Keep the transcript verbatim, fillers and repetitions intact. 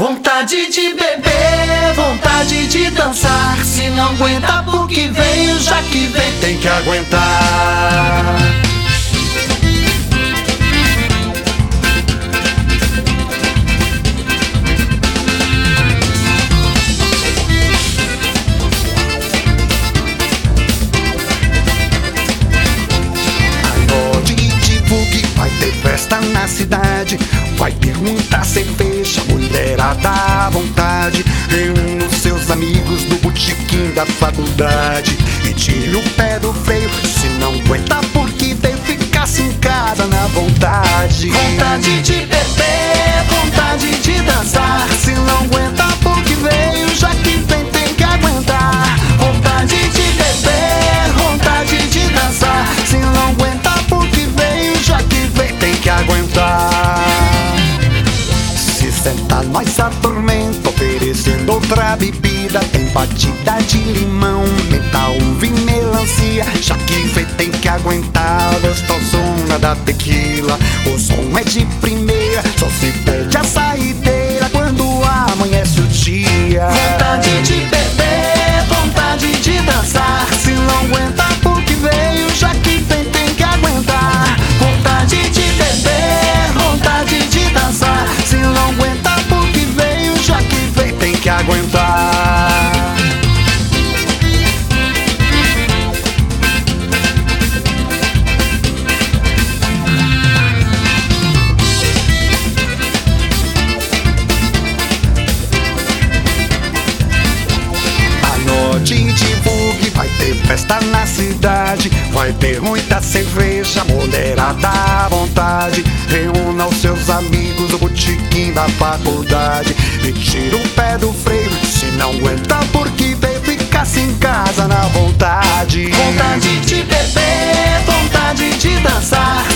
Vontade de beber, vontade de dançar. Se não aguenta porque veio, já que vem tem que aguentar. Festa na cidade, vai ter muita cerveja, mulherada à vontade. Reúna os seus amigos do botequim da faculdade e tire o pé do freio, se não aguenta porque veio, ficar-se em casa na vontade. Vontade de beber, vontade de dançar. Se não aguenta porque veio, já que vem tem que aguentar. Vontade de beber, vontade de dançar. Se não aguenta porque veio, já que vem tem que aguentar. Se sentar nós atormenta, oferecendo outra bebida. Tem batida de limão, menta, uva e melancia. Já que vem tem que aguentar, gostosona da tequila. O som é de primeira, só se pede a saideira quando amanhece o dia. Vontade de beber, vontade de dançar. Se não aguenta porque veio, já que vem tem que aguentar. Vontade de beber, vontade de dançar. Se não aguenta porque veio, já que vem tem que aguentar. De divulgue, vai ter festa na cidade, vai ter muita cerveja, mulherada à vontade. Reúna os seus amigos do botequim da faculdade e tira o pé do freio, se não aguenta porque veio, ficar-se em casa na vontade. Vontade de beber, vontade de dançar.